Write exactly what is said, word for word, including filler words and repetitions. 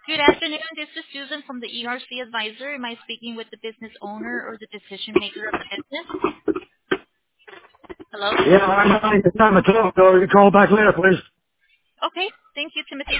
Good afternoon. This is Susan from the E R C Advisor. Am I speaking with the business owner or the decision maker of the business? Hello? Yeah, I'm not having the time to talk, though. You can call back later, please. Okay. Thank you, Timothy.